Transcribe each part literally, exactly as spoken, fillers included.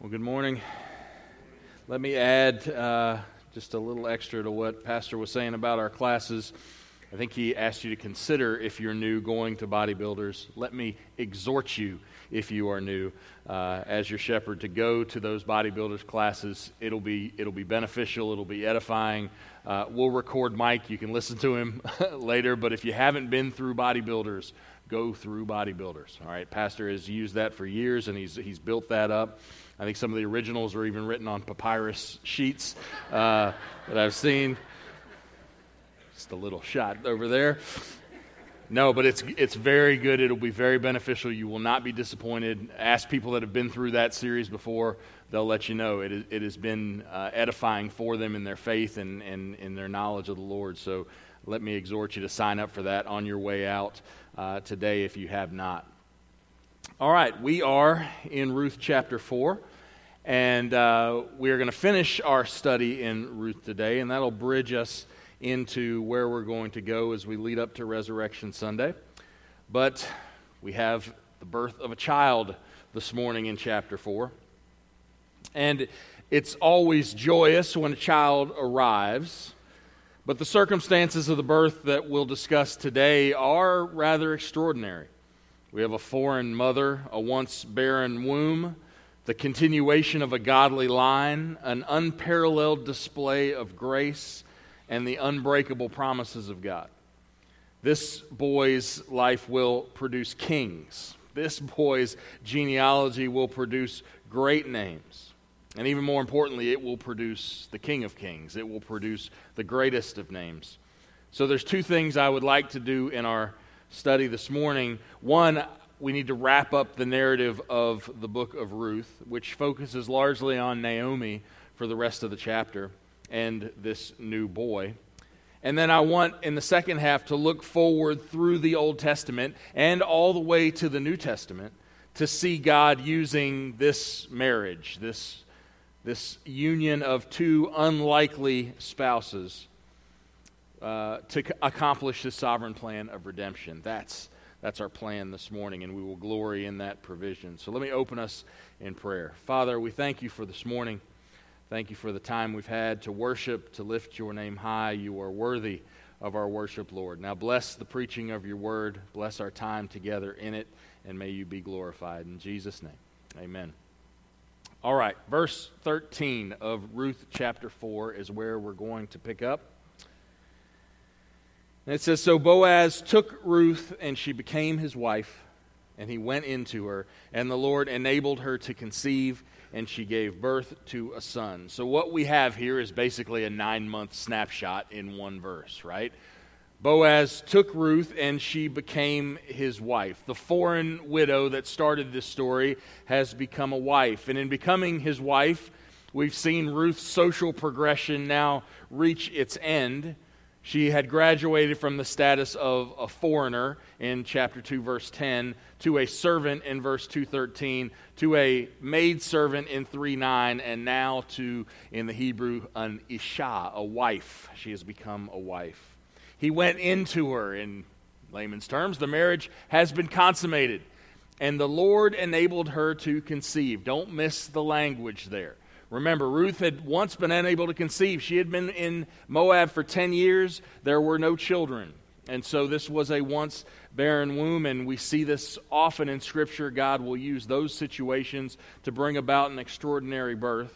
Well, good morning. Let me add uh, just a little extra to what Pastor was saying about our classes. I think he asked you to consider, if you're new, going to bodybuilders. Let me exhort you, if you are new, uh, as your shepherd, to go to those bodybuilders classes. It'll be it'll be beneficial. It'll be edifying. Uh, we'll record Mike. You can listen to him later. But if you haven't been through bodybuilders, go through bodybuilders. All right, Pastor has used that for years, and he's he's built that up. I think some of the originals are even written on papyrus sheets uh, that I've seen. Just a little shot over there. No, but it's it's very good. It'll be very beneficial. You will not be disappointed. Ask people that have been through that series before. They'll let you know it, is, it has been uh, edifying for them in their faith and, and in their knowledge of the Lord. So let me exhort you to sign up for that on your way out uh, today if you have not. All right, we are in Ruth chapter four, and uh, we are going to finish our study in Ruth today, and that'll bridge us into where we're going to go as we lead up to Resurrection Sunday. But we have the birth of a child this morning in chapter four. And it's always joyous when a child arrives, but the circumstances of the birth that we'll discuss today are rather extraordinary. We have a foreign mother, a once barren womb, the continuation of a godly line, an unparalleled display of grace, and the unbreakable promises of God. This boy's life will produce kings. This boy's genealogy will produce great names. And even more importantly, it will produce the King of Kings. It will produce the greatest of names. So there's two things I would like to do in our study this morning. One, we need to wrap up the narrative of the book of Ruth, which focuses largely on Naomi for the rest of the chapter and this new boy. And then I want, in the second half, to look forward through the Old Testament and all the way to the New Testament to see God using this marriage, this, this union of two unlikely spouses uh, to c- accomplish the sovereign plan of redemption. That's, that's our plan this morning, and we will glory in that provision. So let me open us in prayer. Father, we thank you for this morning. Thank you for the time we've had to worship, to lift your name high. You are worthy of our worship, Lord. Now bless the preaching of your word. Bless our time together in it, and may you be glorified. In Jesus' name, amen. All right, verse thirteen of Ruth chapter four is where we're going to pick up. And it says, "So Boaz took Ruth, and she became his wife, and he went into her, and the Lord enabled her to conceive, and she gave birth to a son." So what we have here is basically a nine-month snapshot in one verse, right? Boaz took Ruth, and she became his wife. The foreign widow that started this story has become a wife. And in becoming his wife, we've seen Ruth's social progression now reach its end. She had graduated from the status of a foreigner in chapter two, verse ten, to a servant in verse two thirteen, to a maidservant in three nine, and now to, in the Hebrew, an isha, a wife. She has become a wife. He went into her. In layman's terms, the marriage has been consummated, and the Lord enabled her to conceive. Don't miss the language there. Remember, Ruth had once been unable to conceive. She had been in Moab for ten years. There were no children. And so this was a once barren womb, and we see this often in Scripture. God will use those situations to bring about an extraordinary birth.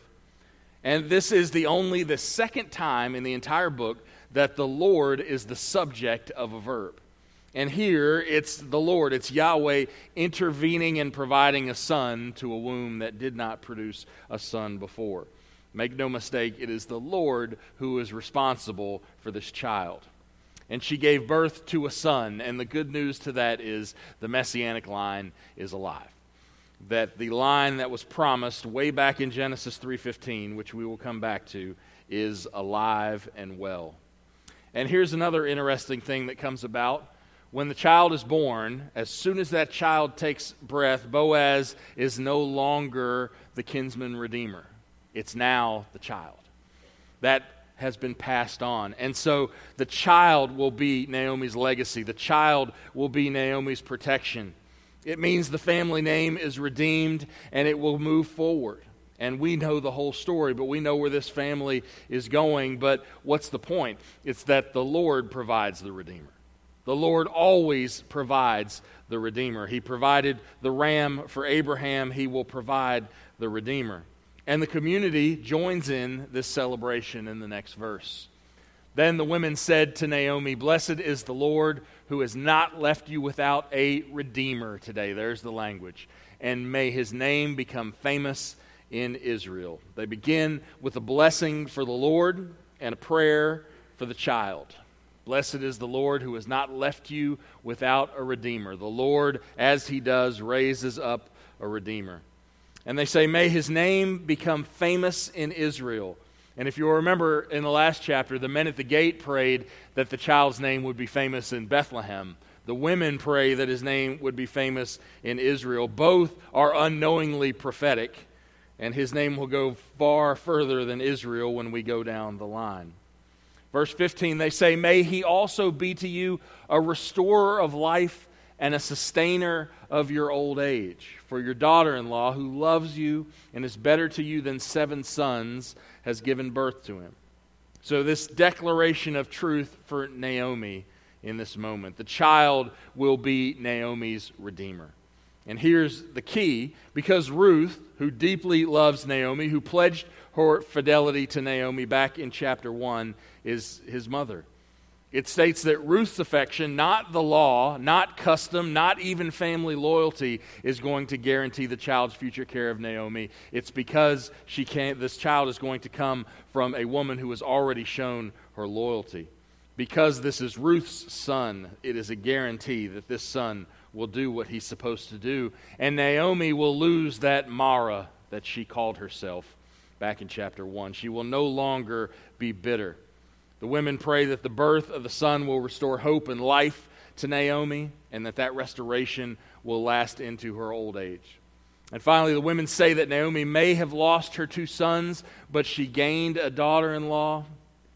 And this is the only, the second time in the entire book that the Lord is the subject of a verb. And here, it's the Lord, it's Yahweh intervening and providing a son to a womb that did not produce a son before. Make no mistake, it is the Lord who is responsible for this child. And she gave birth to a son, and the good news to that is the Messianic line is alive. That the line that was promised way back in Genesis three fifteen, which we will come back to, is alive and well. And here's another interesting thing that comes about. When the child is born, as soon as that child takes breath, Boaz is no longer the kinsman redeemer. It's now the child. That has been passed on. And so the child will be Naomi's legacy. The child will be Naomi's protection. It means the family name is redeemed and it will move forward. And we know the whole story, but we know where this family is going. But what's the point? It's that the Lord provides the Redeemer. The Lord always provides the Redeemer. He provided the ram for Abraham. He will provide the Redeemer. And the community joins in this celebration in the next verse. Then the women said to Naomi, "Blessed is the Lord who has not left you without a Redeemer today." There's the language. "And may his name become famous in Israel." They begin with a blessing for the Lord and a prayer for the child. Blessed is the Lord who has not left you without a Redeemer. The Lord, as he does, raises up a Redeemer. And they say, may his name become famous in Israel. And if you'll remember in the last chapter, the men at the gate prayed that the child's name would be famous in Bethlehem. The women pray that his name would be famous in Israel. Both are unknowingly prophetic, and his name will go far further than Israel when we go down the line. Verse fifteen, they say, may he also be to you a restorer of life and a sustainer of your old age. For your daughter-in-law, who loves you and is better to you than seven sons, has given birth to him. So this declaration of truth for Naomi in this moment. The child will be Naomi's redeemer. And here's the key, because Ruth, who deeply loves Naomi, who pledged her fidelity to Naomi back in chapter one, is his mother. It states that Ruth's affection, not the law, not custom, not even family loyalty, is going to guarantee the child's future care of Naomi. It's because she can't, this child is going to come from a woman who has already shown her loyalty. Because this is Ruth's son, it is a guarantee that this son will do what he's supposed to do. And Naomi will lose that Mara that she called herself back in chapter one. She will no longer be bitter. The women pray that the birth of the son will restore hope and life to Naomi, and that that restoration will last into her old age. And finally, the women say that Naomi may have lost her two sons, but she gained a daughter-in-law.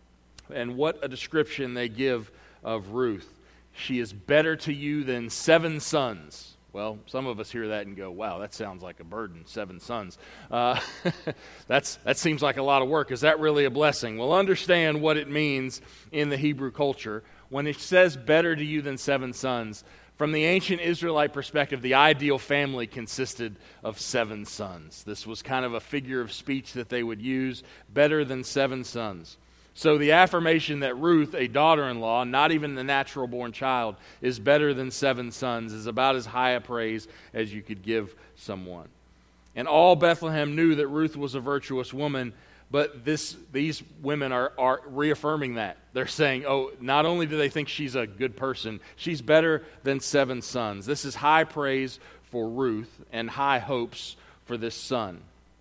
And what a description they give of Ruth. She is better to you than seven sons. Well, some of us hear that and go, wow, that sounds like a burden, seven sons. Uh, that's that seems like a lot of work. Is that really a blessing? Well, understand what it means in the Hebrew culture. When it says better to you than seven sons, from the ancient Israelite perspective, the ideal family consisted of seven sons. This was kind of a figure of speech that they would use, better than seven sons. So the affirmation that Ruth, a daughter-in-law, not even the natural-born child, is better than seven sons is about as high a praise as you could give someone. And all Bethlehem knew that Ruth was a virtuous woman, but this these women are, are reaffirming that. They're saying, oh, not only do they think she's a good person, she's better than seven sons. This is high praise for Ruth and high hopes for this son.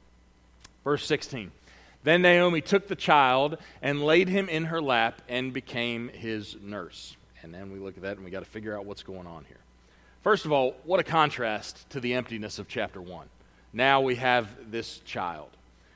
Verse sixteen. Then Naomi took the child and laid him in her lap and became his nurse. And then we look at that and we got to figure out what's going on here. First of all, what a contrast to the emptiness of chapter one. Now we have this child.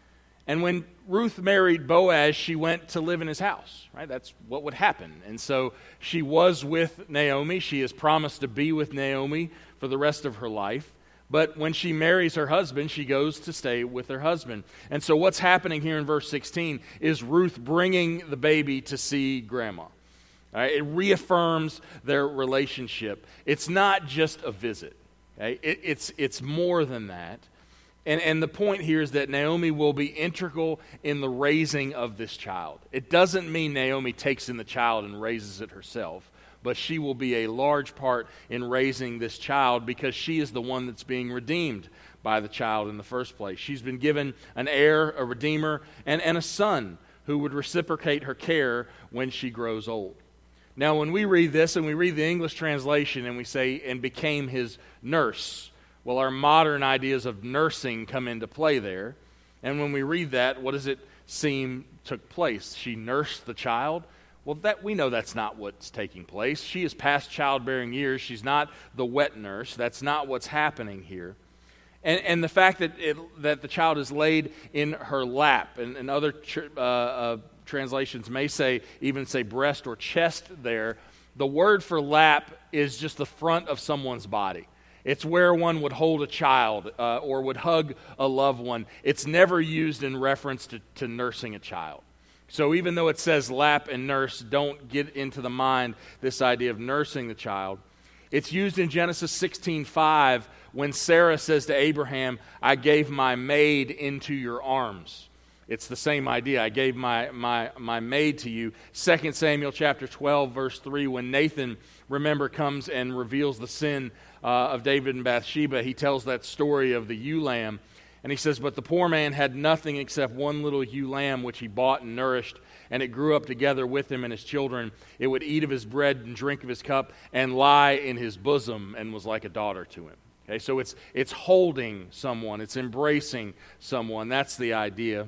And when Ruth married Boaz, she went to live in his house, right? That's what would happen. And so she was with Naomi. She has promised to be with Naomi for the rest of her life. But when she marries her husband, she goes to stay with her husband. And so what's happening here in verse sixteen is Ruth bringing the baby to see grandma. All right? It reaffirms their relationship. It's not just a visit. Okay? It, it's, it's more than that. And, and the point here is that Naomi will be integral in the raising of this child. It doesn't mean Naomi takes in the child and raises it herself. But she will be a large part in raising this child because she is the one that's being redeemed by the child in the first place. She's been given an heir, a redeemer, and, and a son who would reciprocate her care when she grows old. Now, when we read this and we read the English translation and we say, and became his nurse, well, our modern ideas of nursing come into play there. And when we read that, what does it seem took place? She nursed the child? Well, that we know that's not what's taking place. She is past childbearing years. She's not the wet nurse. That's not what's happening here. And, and the fact that it, that the child is laid in her lap, and, and other tr- uh, uh, translations may say, even say breast or chest there, the word for lap is just the front of someone's body. It's where one would hold a child uh, or would hug a loved one. It's never used in reference to, to nursing a child. So even though it says lap and nurse, don't get into the mind this idea of nursing the child. It's used in Genesis sixteen five when Sarah says to Abraham, I gave my maid into your arms. It's the same idea. I gave my, my, my maid to you. Second Samuel chapter twelve, verse three, when Nathan, remember, comes and reveals the sin uh, of David and Bathsheba, he tells that story of the ewe lamb. And he says, but the poor man had nothing except one little ewe lamb, which he bought and nourished, and it grew up together with him and his children. It would eat of his bread and drink of his cup and lie in his bosom and was like a daughter to him. Okay, so it's it's holding someone. It's embracing someone. That's the idea.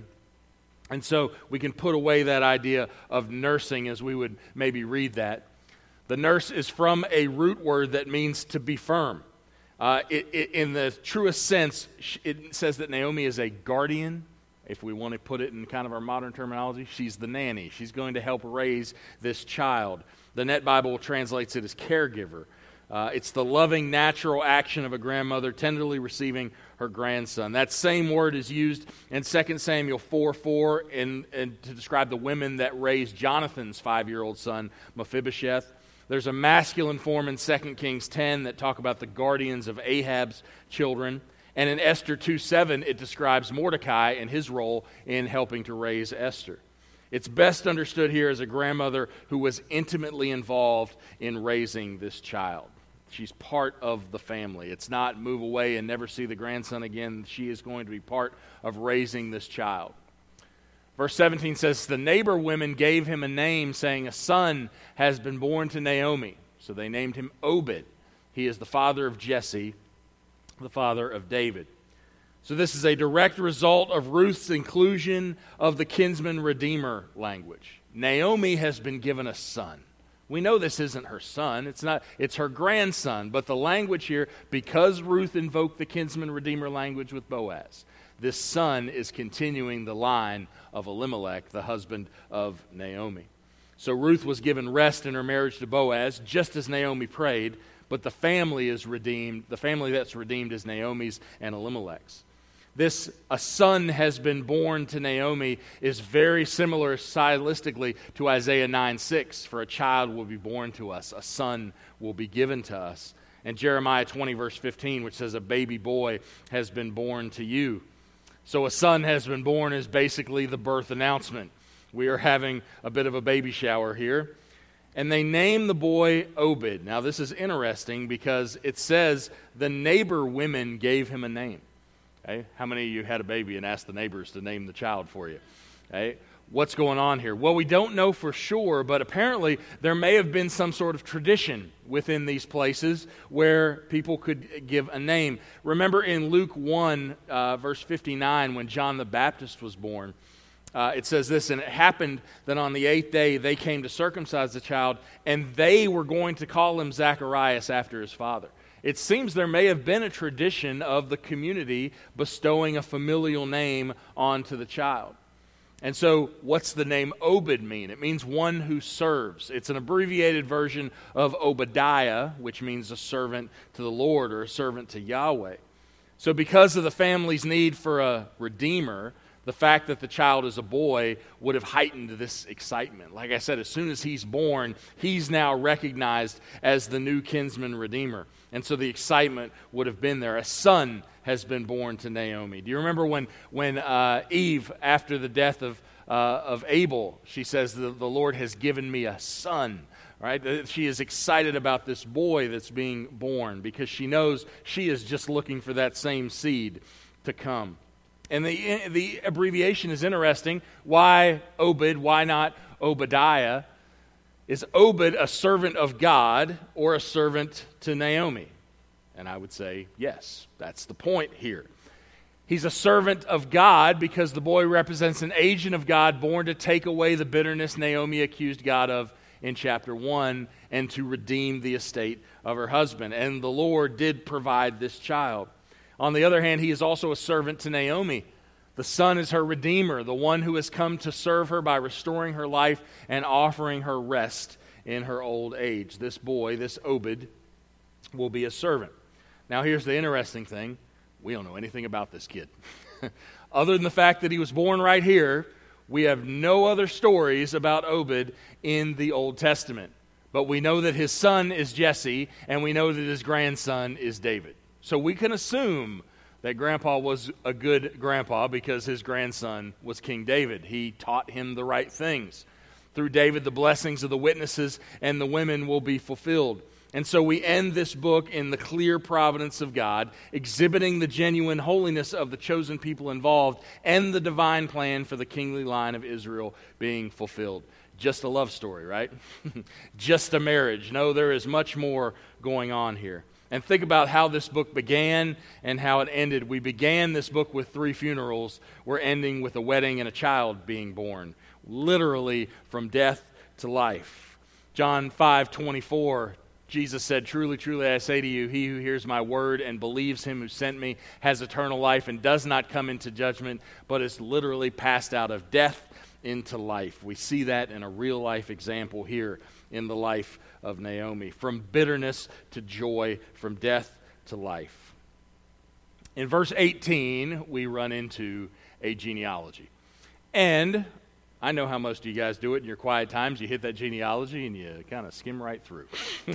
And so we can put away that idea of nursing as we would maybe read that. The nurse is from a root word that means to be firm. Uh, it, it, in the truest sense, it says that Naomi is a guardian. If we want to put it in kind of our modern terminology, she's the nanny. She's going to help raise this child. The Net Bible translates it as caregiver. Uh, it's the loving, natural action of a grandmother tenderly receiving her grandson. That same word is used in Second Samuel four four in, in, to describe the women that raised Jonathan's five-year-old son, Mephibosheth. There's a masculine form in Second Kings ten that talk about the guardians of Ahab's children. And in Esther two seven, it describes Mordecai and his role in helping to raise Esther. It's best understood here as a grandmother who was intimately involved in raising this child. She's part of the family. It's not move away and never see the grandson again. She is going to be part of raising this child. Verse seventeen says, the neighbor women gave him a name, saying, a son has been born to Naomi. So they named him Obed. He is the father of Jesse, the father of David. So this is a direct result of Ruth's inclusion of the kinsman redeemer language. Naomi has been given a son. We know this isn't her son. It's not. It's her grandson. But the language here, because Ruth invoked the kinsman redeemer language with Boaz, this son is continuing the line of Elimelech, the husband of Naomi. So Ruth was given rest in her marriage to Boaz, just as Naomi prayed, but the family is redeemed. The family that's redeemed is Naomi's and Elimelech's. This, a son has been born to Naomi, is very similar stylistically to Isaiah nine six. For a child will be born to us, a son will be given to us. And Jeremiah twenty verse fifteen, which says a baby boy has been born to you. So a son has been born is basically the birth announcement. We are having a bit of a baby shower here. And they name the boy Obed. Now this is interesting because it says the neighbor women gave him a name. Okay? How many of you had a baby and asked the neighbors to name the child for you? Okay? What's going on here? Well, we don't know for sure, but apparently there may have been some sort of tradition within these places where people could give a name. Remember in Luke one, uh, verse fifty-nine, when John the Baptist was born, uh, it says this, and it happened that on the eighth day they came to circumcise the child, and they were going to call him Zacharias after his father. It seems there may have been a tradition of the community bestowing a familial name onto the child. And so what's the name Obed mean? It means one who serves. It's an abbreviated version of Obadiah, which means a servant to the Lord or a servant to Yahweh. So because of the family's need for a redeemer, the fact that the child is a boy would have heightened this excitement. Like I said, as soon as he's born, he's now recognized as the new kinsman redeemer. And so the excitement would have been there. A son has been born to Naomi. Do you remember when when uh, Eve, after the death of uh, of Abel, she says, the, the Lord has given me a son, right? She is excited about this boy that's being born because she knows she is just looking for that same seed to come. And the the abbreviation is interesting. Why Obed? Why not Obadiah? Is Obed a servant of God or a servant to Naomi? And I would say, yes, that's the point here. He's a servant of God because the boy represents an agent of God born to take away the bitterness Naomi accused God of in chapter one and to redeem the estate of her husband. And the Lord did provide this child. On the other hand, he is also a servant to Naomi. The son is her redeemer, the one who has come to serve her by restoring her life and offering her rest in her old age. This boy, this Obed, will be a servant. Now, here's the interesting thing. We don't know anything about this kid. Other than the fact that he was born right here, we have no other stories about Obed in the Old Testament. But we know that his son is Jesse, and we know that his grandson is David. So we can assume that Grandpa was a good grandpa because his grandson was King David. He taught him the right things. Through David, the blessings of the witnesses and the women will be fulfilled. And so we end this book in the clear providence of God, exhibiting the genuine holiness of the chosen people involved and the divine plan for the kingly line of Israel being fulfilled. Just a love story, right? Just a marriage. No, there is much more going on here. And think about how this book began and how it ended. We began this book with three funerals. We're ending with a wedding and a child being born, literally from death to life. John five twenty-four, Jesus said, "Truly, truly, I say to you, he who hears my word and believes him who sent me has eternal life and does not come into judgment, but is literally passed out of death into life." We see that in a real-life example here in the life of Naomi. From bitterness to joy, from death to life. In verse eighteen, we run into a genealogy. And I know how most of you guys do it in your quiet times. You hit that genealogy and you kind of skim right through.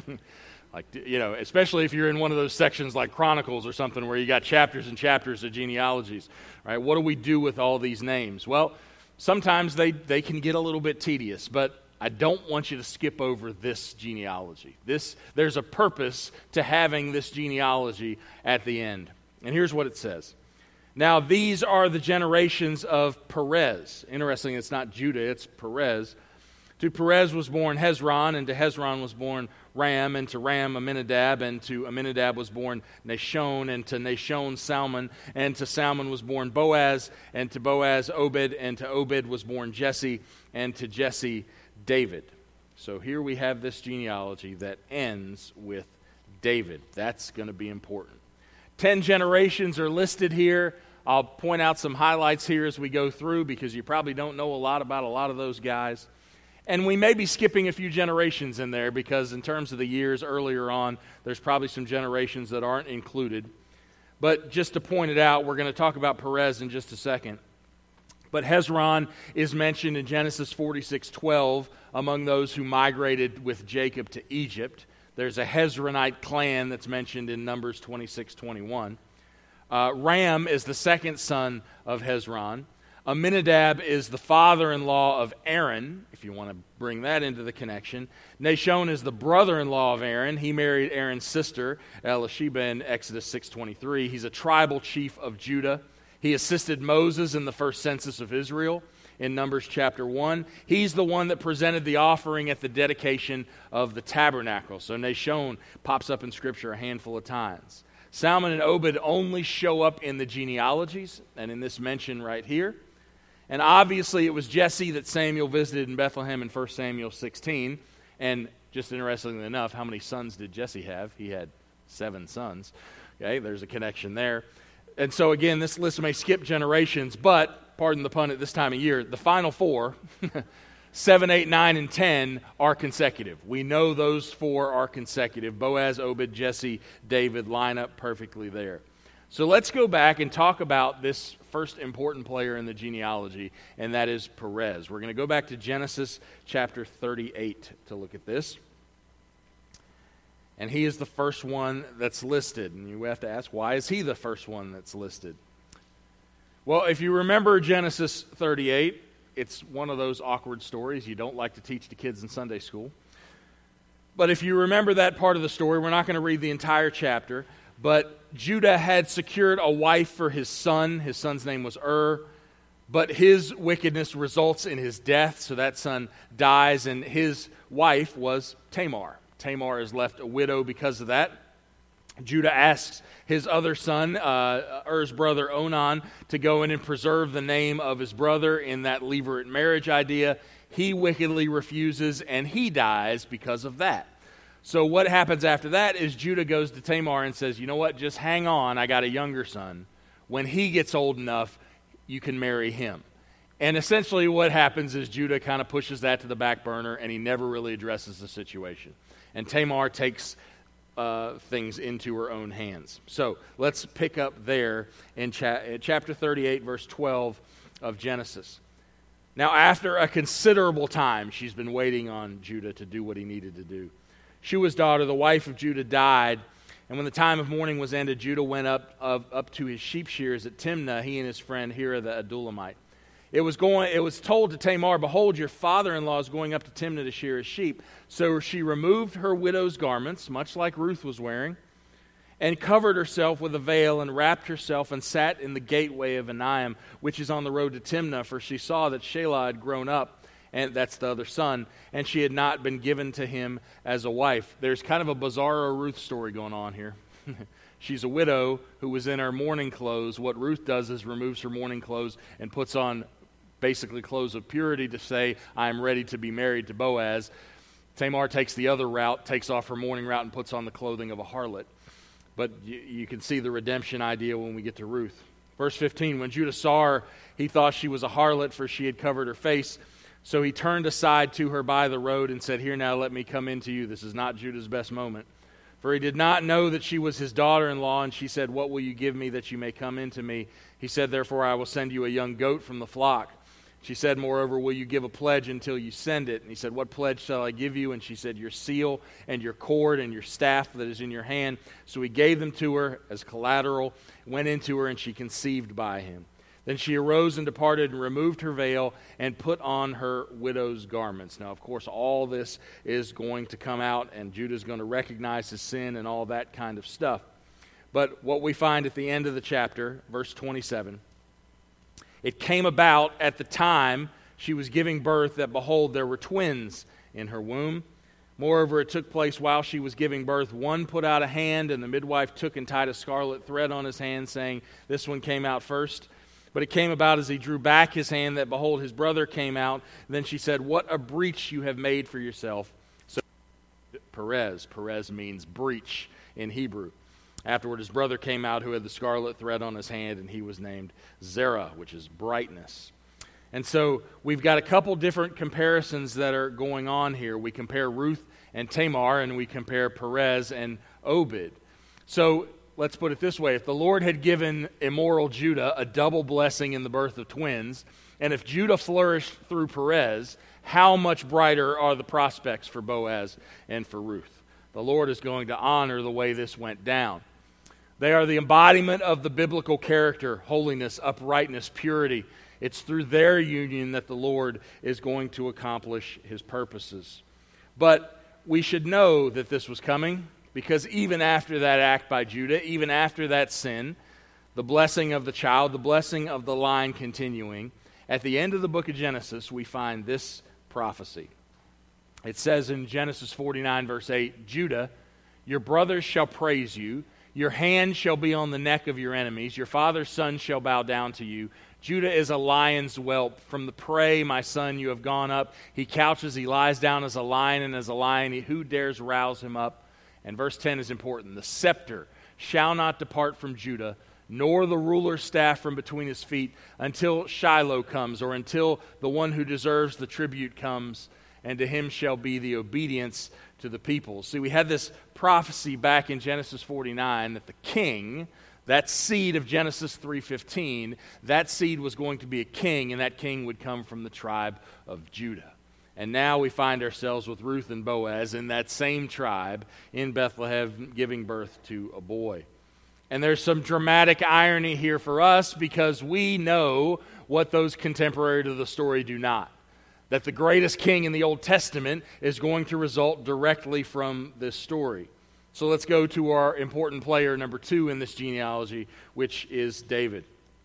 Like, you know, especially if you're in one of those sections like Chronicles or something where you got chapters and chapters of genealogies, right? What do we do with all these names? Well, sometimes they, they can get a little bit tedious, but I don't want you to skip over this genealogy. This, there's a purpose to having this genealogy at the end. And here's what it says. Now, these are the generations of Perez. Interesting, it's not Judah, it's Perez. To Perez was born Hezron, and to Hezron was born Ram, and to Ram Amminadab, and to Amminadab was born Nashon, and to Nashon Salmon, and to Salmon was born Boaz, and to Boaz Obed, and to Obed was born Jesse, and to Jesse David. So here we have this genealogy that ends with David. That's going to be important. Ten generations are listed here. I'll point out some highlights here as we go through because you probably don't know a lot about a lot of those guys. And we may be skipping a few generations in there because in terms of the years earlier on, there's probably some generations that aren't included. But just to point it out, we're going to talk about Perez in just a second. But Hezron is mentioned in Genesis forty-six twelve among those who migrated with Jacob to Egypt. There's a Hezronite clan that's mentioned in Numbers twenty-six twenty-one. Uh, Ram is the second son of Hezron. Amminadab is the father-in-law of Aaron, if you want to bring that into the connection. Nashon is the brother-in-law of Aaron. He married Aaron's sister, Elisheba, in Exodus six twenty-three. He's a tribal chief of Judah. He assisted Moses in the first census of Israel in Numbers chapter one. He's the one that presented the offering at the dedication of the tabernacle. So Nashon pops up in Scripture a handful of times. Salmon and Obed only show up in the genealogies and in this mention right here. And obviously it was Jesse that Samuel visited in Bethlehem in First Samuel sixteen. And just interestingly enough, how many sons did Jesse have? He had seven sons. Okay, there's a connection there. And so again, this list may skip generations, but, pardon the pun at this time of year, the final four, seven, eight, nine, and ten are consecutive. We know those four are consecutive. Boaz, Obed, Jesse, David line up perfectly there. So let's go back and talk about this first important player in the genealogy, and that is Perez. We're going to go back to Genesis chapter thirty-eight to look at this. And he is the first one that's listed. And you have to ask, why is he the first one that's listed? Well, if you remember Genesis thirty-eight, it's one of those awkward stories you don't like to teach to kids in Sunday school. But if you remember that part of the story, we're not going to read the entire chapter, but Judah had secured a wife for his son. His son's name was Ur. But his wickedness results in his death, so that son dies, and his wife was Tamar. Tamar is left a widow because of that. Judah asks his other son, uh, Ur's brother Onan, to go in and preserve the name of his brother in that levirate marriage idea. He wickedly refuses, and he dies because of that. So what happens after that is Judah goes to Tamar and says, you know what, just hang on, I got a younger son. When he gets old enough, you can marry him. And essentially what happens is Judah kind of pushes that to the back burner, and he never really addresses the situation. And Tamar takes uh, things into her own hands. So let's pick up there in cha- chapter thirty-eight, verse twelve of Genesis. Now, after a considerable time, she's been waiting on Judah to do what he needed to do. Shua's daughter, the wife of Judah, died, and when the time of mourning was ended, Judah went up of, up to his sheep shears at Timnah, he and his friend Hira the Adullamite. It was going. It was told to Tamar, "Behold, your father-in-law is going up to Timnah to shear his sheep." So she removed her widow's garments, much like Ruth was wearing, and covered herself with a veil, and wrapped herself, and sat in the gateway of Enaim, which is on the road to Timnah, for she saw that Shelah had grown up, and that's the other son, and she had not been given to him as a wife. There's kind of a bizarro Ruth story going on here. She's a widow who was in her mourning clothes. What Ruth does is removes her mourning clothes and puts on basically clothes of purity to say, "I am ready to be married to Boaz." Tamar takes the other route, takes off her mourning route, and puts on the clothing of a harlot. But you, you can see the redemption idea when we get to Ruth. Verse fifteen, when Judah saw her, he thought she was a harlot, for she had covered her face. So he turned aside to her by the road and said, "Here now, let me come in to you." This is not Judah's best moment. For he did not know that she was his daughter-in-law, and she said, "What will you give me that you may come into me?" He said, "Therefore I will send you a young goat from the flock." She said, "Moreover, will you give a pledge until you send it?" And he said, "What pledge shall I give you?" And she said, "Your seal and your cord and your staff that is in your hand." So he gave them to her as collateral, went into her, and she conceived by him. Then she arose and departed and removed her veil and put on her widow's garments. Now, of course, all this is going to come out, and Judah's going to recognize his sin and all that kind of stuff. But what we find at the end of the chapter, verse twenty-seven, it came about at the time she was giving birth that, behold, there were twins in her womb. Moreover, it took place while she was giving birth. One put out a hand, and the midwife took and tied a scarlet thread on his hand, saying, "This one came out first." But it came about as he drew back his hand that, behold, his brother came out. Then she said, "What a breach you have made for yourself." So Perez, Perez means breach in Hebrew. Afterward, his brother came out who had the scarlet thread on his hand, and he was named Zerah, which is brightness. And so we've got a couple different comparisons that are going on here. We compare Ruth and Tamar, and we compare Perez and Obed. So let's put it this way. If the Lord had given immoral Judah a double blessing in the birth of twins, and if Judah flourished through Perez, how much brighter are the prospects for Boaz and for Ruth? The Lord is going to honor the way this went down. They are the embodiment of the biblical character, holiness, uprightness, purity. It's through their union that the Lord is going to accomplish his purposes. But we should know that this was coming, because even after that act by Judah, even after that sin, the blessing of the child, the blessing of the line continuing, at the end of the book of Genesis, we find this prophecy. It says in Genesis forty-nine, verse eight, "Judah, your brothers shall praise you. Your hand shall be on the neck of your enemies. Your father's son shall bow down to you. Judah is a lion's whelp. From the prey, my son, you have gone up. He couches, he lies down as a lion, and as a lion, he, who dares rouse him up?" And verse ten is important. "The scepter shall not depart from Judah, nor the ruler's staff from between his feet, until Shiloh comes," or until the one who deserves the tribute comes, "and to him shall be the obedience to the people." See, we had this prophecy back in Genesis forty-nine that the king, that seed of Genesis three fifteen, that seed was going to be a king, and that king would come from the tribe of Judah. And now we find ourselves with Ruth and Boaz in that same tribe in Bethlehem giving birth to a boy. And there's some dramatic irony here for us, because we know what those contemporary to the story do not. That the greatest king in the Old Testament is going to result directly from this story. So let's go to our important player number two in this genealogy, which is David.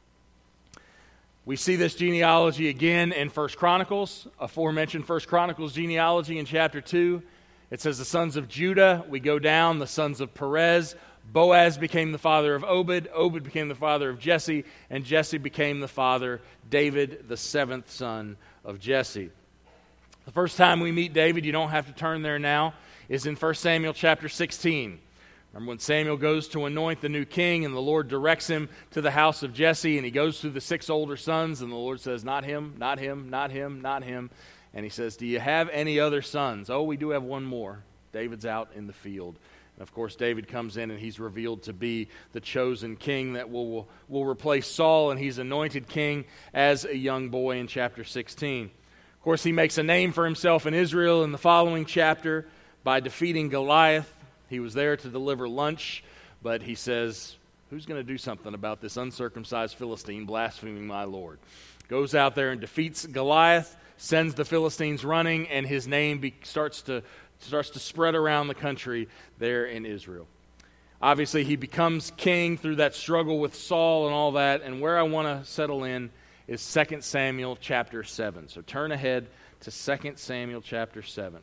We see this genealogy again in First Chronicles, aforementioned First Chronicles genealogy in chapter two. It says the sons of Judah, we go down, the sons of Perez. Boaz became the father of Obed, Obed became the father of Jesse, and Jesse became the father, David, the seventh son of Jesse. The first time we meet David, you don't have to turn there now, is in First Samuel chapter sixteen. Remember when Samuel goes to anoint the new king, and the Lord directs him to the house of Jesse, and he goes through the six older sons, and the Lord says, "Not him, not him, not him, not him." And he says, "Do you have any other sons?" "Oh, we do have one more. David's out in the field." And of course, David comes in and he's revealed to be the chosen king that will, will, will replace Saul, and he's anointed king as a young boy in chapter sixteen. Of course, he makes a name for himself in Israel in the following chapter by defeating Goliath. He was there to deliver lunch, but he says, who's going to do something about this uncircumcised Philistine blaspheming my Lord? Goes out there and defeats Goliath, sends the Philistines running, and his name be, starts to starts to spread around the country there in Israel. Obviously, he becomes king through that struggle with Saul and all that, and where I want to settle in is Second Samuel chapter seven. So turn ahead to Second Samuel chapter seven.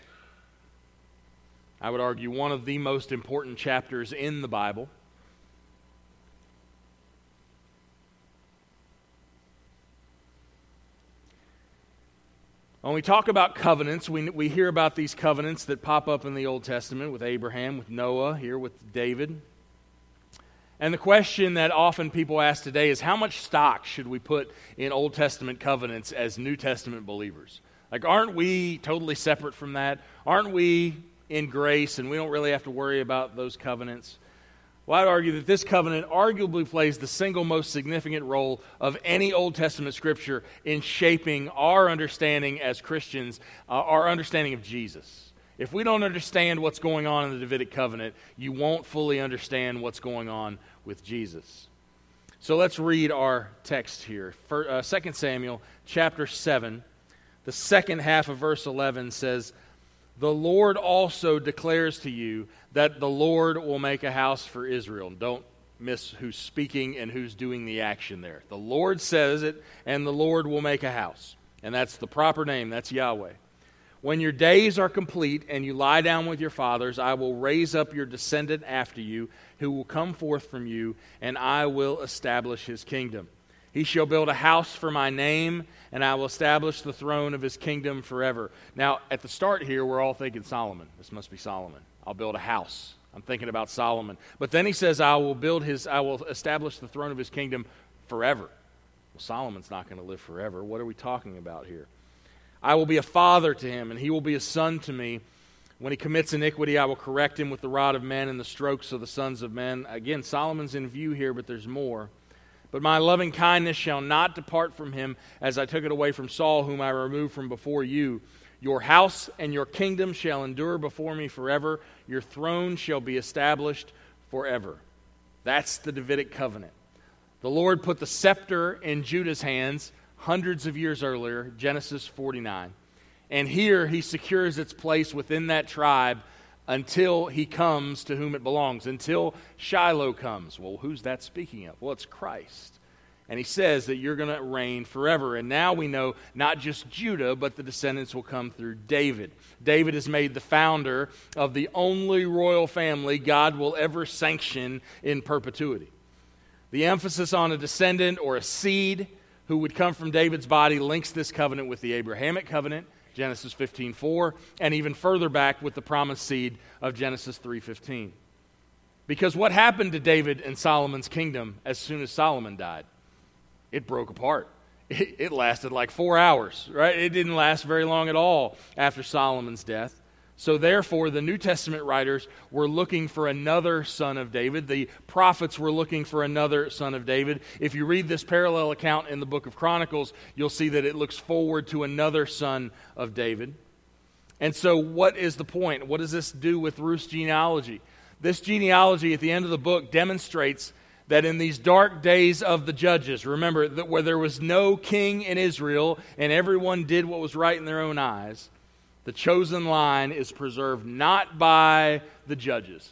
I would argue one of the most important chapters in the Bible. When we talk about covenants, we, we hear about these covenants that pop up in the Old Testament with Abraham, with Noah, here with David. And the question that often people ask today is, how much stock should we put in Old Testament covenants as New Testament believers? Like, aren't we totally separate from that? Aren't we in grace and we don't really have to worry about those covenants? Well, I'd argue that this covenant arguably plays the single most significant role of any Old Testament scripture in shaping our understanding as Christians, uh, our understanding of Jesus. If we don't understand what's going on in the Davidic covenant, you won't fully understand what's going on with Jesus. So let's read our text here. For, uh, Second Samuel chapter seven, the second half of verse eleven says, "The Lord also declares to you that the Lord will make a house for Israel." Don't miss who's speaking and who's doing the action there. The Lord says it, and the Lord will make a house. And that's the proper name, that's Yahweh. "When your days are complete and you lie down with your fathers, I will raise up your descendant after you, who will come forth from you, and I will establish his kingdom. He shall build a house for my name, and I will establish the throne of his kingdom forever." Now, at the start here, we're all thinking Solomon. This must be Solomon. I'll build a house. I'm thinking about Solomon. But then he says, I will build his, I will establish the throne of his kingdom forever. Well, Solomon's not going to live forever. What are we talking about here? "I will be a father to him, and he will be a son to me. When he commits iniquity, I will correct him with the rod of men and the strokes of the sons of men." Again, Solomon's in view here, but there's more. "But my loving kindness shall not depart from him, as I took it away from Saul, whom I removed from before you. Your house and your kingdom shall endure before me forever. Your throne shall be established forever." That's the Davidic covenant. The Lord put the scepter in Judah's hands hundreds of years earlier, Genesis forty-nine. And here he secures its place within that tribe until he comes to whom it belongs, until Shiloh comes. Well, who's that speaking of? Well, it's Christ. And he says that you're going to reign forever. And now we know not just Judah, but the descendants will come through David. David is made the founder of the only royal family God will ever sanction in perpetuity. The emphasis on a descendant or a seed who would come from David's body links this covenant with the Abrahamic covenant, Genesis fifteen four, and even further back with the promised seed of Genesis three fifteen. Because what happened to David and Solomon's kingdom as soon as Solomon died? It broke apart. It, it lasted like four hours, right? It didn't last very long at all after Solomon's death. So therefore, the New Testament writers were looking for another son of David. The prophets were looking for another son of David. If you read this parallel account in the book of Chronicles, you'll see that it looks forward to another son of David. And so what is the point? What does this do with Ruth's genealogy? This genealogy at the end of the book demonstrates that in these dark days of the judges, remember that where there was no king in Israel and everyone did what was right in their own eyes, the chosen line is preserved not by the judges,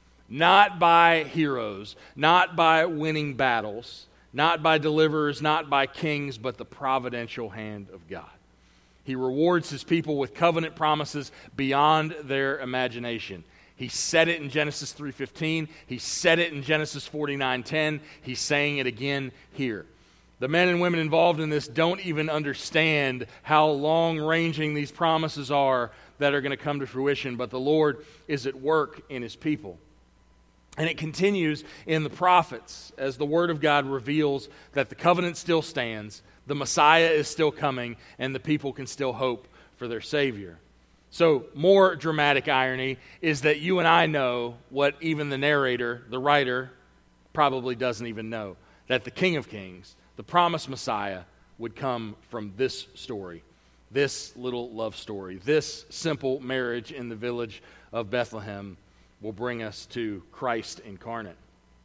not by heroes, not by winning battles, not by deliverers, not by kings, but the providential hand of God. He rewards his people with covenant promises beyond their imagination. He said it in Genesis three fifteen. He said it in Genesis forty-nine ten. He's saying it again here. The men and women involved in this don't even understand how long-ranging these promises are that are going to come to fruition, but the Lord is at work in his people. And it continues in the prophets as the Word of God reveals that the covenant still stands, the Messiah is still coming, and the people can still hope for their Savior. So more dramatic irony is that you and I know what even the narrator, the writer, probably doesn't even know. That the King of Kings, the promised Messiah, would come from this story, this little love story. This simple marriage in the village of Bethlehem will bring us to Christ incarnate.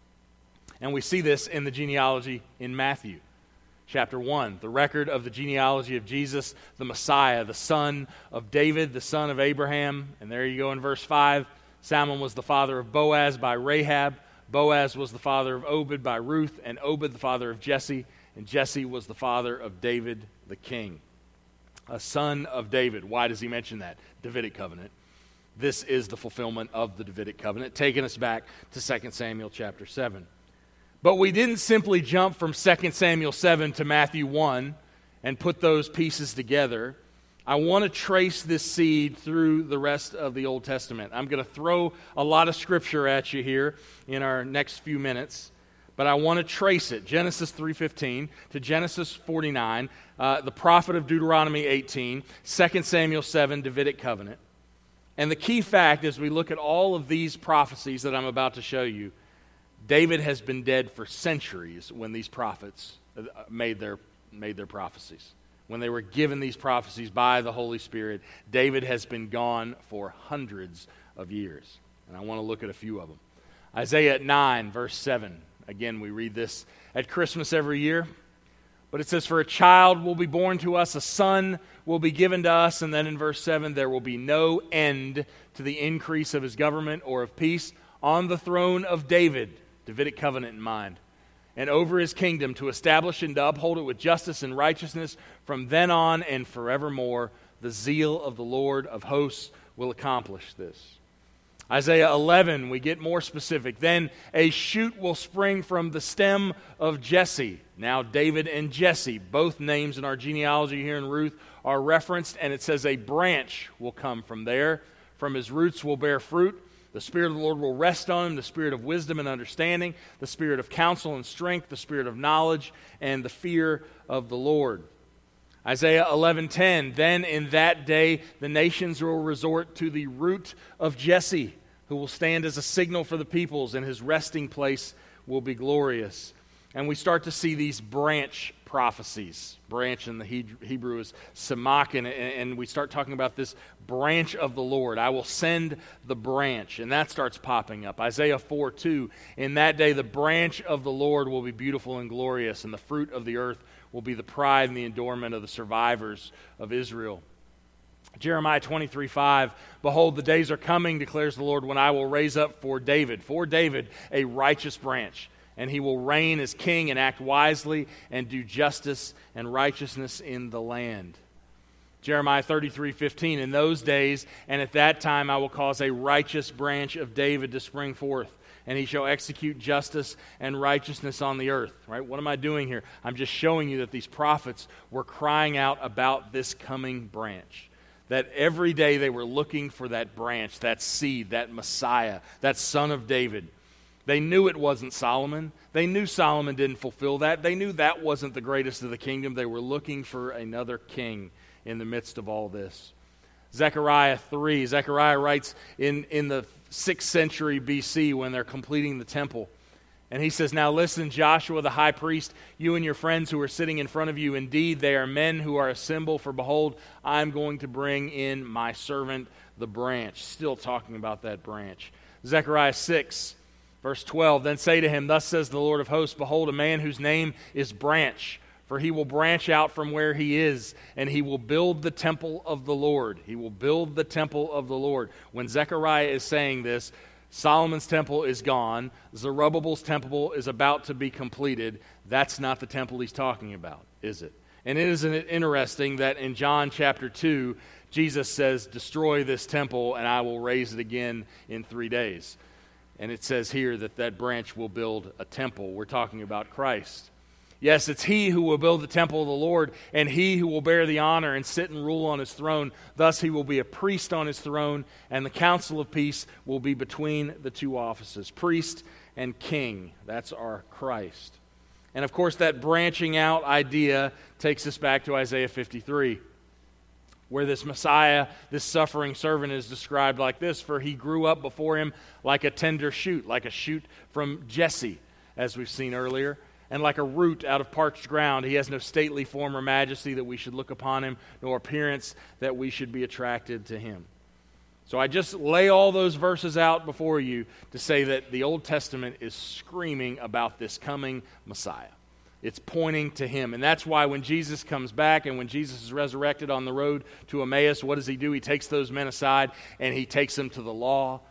And we see this in the genealogy in Matthew. Chapter one, the record of the genealogy of Jesus, the Messiah, the son of David, the son of Abraham. And there you go in verse five. Salmon was the father of Boaz by Rahab. Boaz was the father of Obed by Ruth, and Obed the father of Jesse, and Jesse was the father of David the king. A son of David. Why does he mention that? Davidic covenant. This is the fulfillment of the Davidic covenant, taking us back to Second Samuel chapter seven. But we didn't simply jump from Second Samuel seven to Matthew one and put those pieces together. I want to trace this seed through the rest of the Old Testament. I'm going to throw a lot of scripture at you here in our next few minutes, but I want to trace it. Genesis three fifteen to Genesis forty-nine, uh, the prophet of Deuteronomy eighteen, Second Samuel seven, Davidic covenant. And the key fact as we look at all of these prophecies that I'm about to show you, David has been dead for centuries when these prophets made their, made their prophecies. When they were given these prophecies by the Holy Spirit, David has been gone for hundreds of years. And I want to look at a few of them. Isaiah nine, verse seven. Again, we read this at Christmas every year. But it says, "For a child will be born to us, a son will be given to us." And then in verse seven, "There will be no end to the increase of his government or of peace on the throne of David," Davidic covenant in mind, "and over his kingdom, to establish and to uphold it with justice and righteousness from then on and forevermore. The zeal of the Lord of hosts will accomplish this." Isaiah eleven, we get more specific. "Then a shoot will spring from the stem of Jesse." Now David and Jesse, both names in our genealogy here in Ruth, are referenced, and it says a branch will come from there. "From his roots will bear fruit. The Spirit of the Lord will rest on him, the Spirit of wisdom and understanding, the Spirit of counsel and strength, the Spirit of knowledge and the fear of the Lord." Isaiah eleven ten, "Then in that day the nations will resort to the root of Jesse, who will stand as a signal for the peoples, and his resting place will be glorious." And we start to see these branch prophecies. Branch in the Hebrew is samak, and, and we start talking about this branch of the Lord. "I will send the branch," and that starts popping up. Isaiah four two, "In that day the branch of the Lord will be beautiful and glorious, and the fruit of the earth will be the pride and the adornment of the survivors of Israel." Jeremiah twenty-three five, "Behold, the days are coming, declares the Lord, when I will raise up for David, for David, a righteous branch, and he will reign as king and act wisely and do justice and righteousness in the land." Jeremiah thirty-three fifteen, "In those days and at that time I will cause a righteous branch of David to spring forth, and he shall execute justice and righteousness on the earth." Right? What am I doing here? I'm just showing you that these prophets were crying out about this coming branch. That every day they were looking for that branch, that seed, that Messiah, that son of David. They knew it wasn't Solomon. They knew Solomon didn't fulfill that. They knew that wasn't the greatest of the kingdom. They were looking for another king in the midst of all this. Zechariah three. Zechariah writes in, in the sixth century B C when they're completing the temple. And he says, "Now listen, Joshua the high priest, you and your friends who are sitting in front of you, indeed they are men who are a symbol, for behold, I'm going to bring in my servant, the branch." Still talking about that branch. Zechariah six, verse twelve, "Then say to him, thus says the Lord of hosts, behold, a man whose name is Branch, for he will branch out from where he is, and he will build the temple of the Lord." He will build the temple of the Lord. When Zechariah is saying this, Solomon's temple is gone. Zerubbabel's temple is about to be completed. That's not the temple he's talking about, is it? And isn't it interesting that in John chapter two, Jesus says, "Destroy this temple, and I will raise it again in three days." And it says here that that branch will build a temple. We're talking about Christ. Yes, it's he who will build the temple of the Lord, and he who will bear the honor and sit and rule on his throne. Thus he will be a priest on his throne, and the council of peace will be between the two offices. Priest and king. That's our Christ. And of course, that branching out idea takes us back to Isaiah fifty-three. where this Messiah, this suffering servant, is described like this: for he grew up before him like a tender shoot, like a shoot from Jesse, as we've seen earlier, and like a root out of parched ground. He has no stately form or majesty that we should look upon him, nor appearance that we should be attracted to him. So I just lay all those verses out before you to say that the Old Testament is screaming about this coming Messiah. It's pointing to him. And that's why when Jesus comes back and when Jesus is resurrected on the road to Emmaus, what does he do? He takes those men aside and he takes them to the law,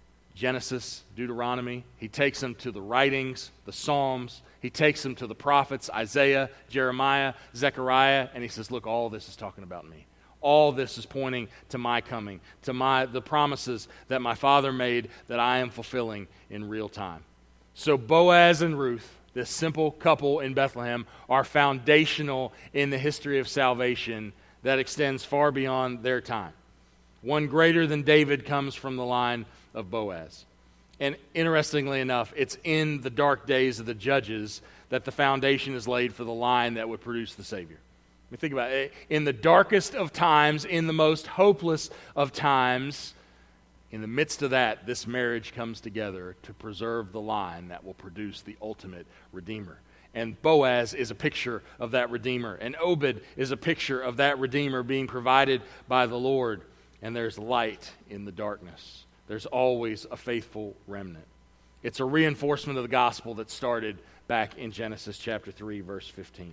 Genesis, Deuteronomy. He takes them to the writings, the Psalms. He takes them to the prophets, Isaiah, Jeremiah, Zechariah, and he says, look, all this is talking about me. All this is pointing to my coming, to my the promises that my Father made that I am fulfilling in real time. So Boaz and Ruth, this simple couple in Bethlehem, are foundational in the history of salvation that extends far beyond their time. One greater than David comes from the line of Boaz. And interestingly enough, it's in the dark days of the Judges that the foundation is laid for the line that would produce the Savior. I mean, think about it. In the darkest of times, in the most hopeless of times, in the midst of that, this marriage comes together to preserve the line that will produce the ultimate Redeemer. And Boaz is a picture of that Redeemer. And Obed is a picture of that Redeemer being provided by the Lord. And there's light in the darkness. There's always a faithful remnant. It's a reinforcement of the gospel that started back in Genesis chapter three, verse fifteen.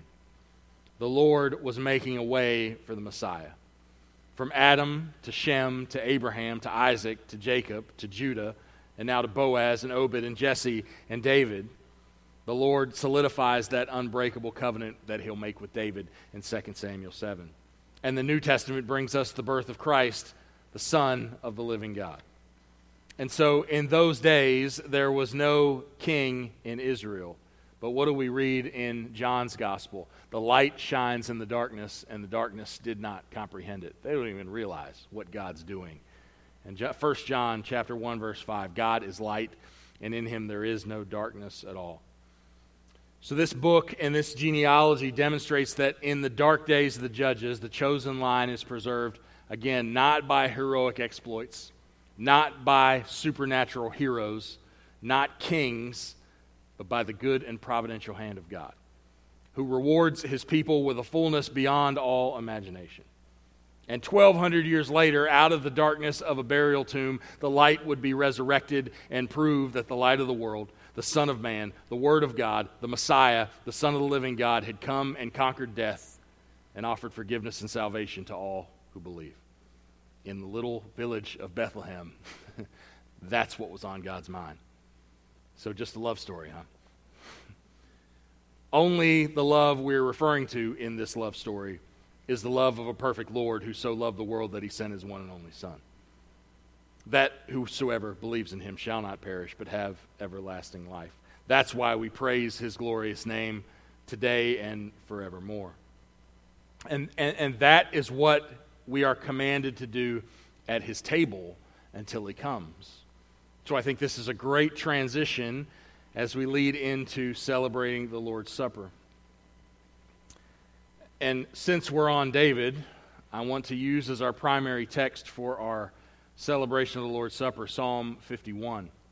The Lord was making a way for the Messiah. From Adam to Shem to Abraham to Isaac to Jacob to Judah and now to Boaz and Obed and Jesse and David, the Lord solidifies that unbreakable covenant that he'll make with David in Second Samuel seven. And the New Testament brings us the birth of Christ, the Son of the living God. And so in those days, there was no king in Israel. But what do we read in John's gospel? The light shines in the darkness, and the darkness did not comprehend it. They don't even realize what God's doing. And First John chapter one, verse five, God is light, and in him there is no darkness at all. So this book and this genealogy demonstrates that in the dark days of the Judges, the chosen line is preserved, again, not by heroic exploits, not by supernatural heroes, not kings, but by the good and providential hand of God, who rewards his people with a fullness beyond all imagination. And twelve hundred years later, out of the darkness of a burial tomb, the light would be resurrected and prove that the light of the world, the Son of Man, the Word of God, the Messiah, the Son of the living God, had come and conquered death and offered forgiveness and salvation to all who believe. In the little village of Bethlehem, that's what was on God's mind. So just a love story, huh? Only the love we're referring to in this love story is the love of a perfect Lord who so loved the world that he sent his one and only Son, that whosoever believes in him shall not perish but have everlasting life. That's why we praise his glorious name today and forevermore. And, and, and that is what we are commanded to do at his table until he comes. So I think this is a great transition as we lead into celebrating the Lord's Supper. And since we're on David, I want to use as our primary text for our celebration of the Lord's Supper Psalm fifty-one.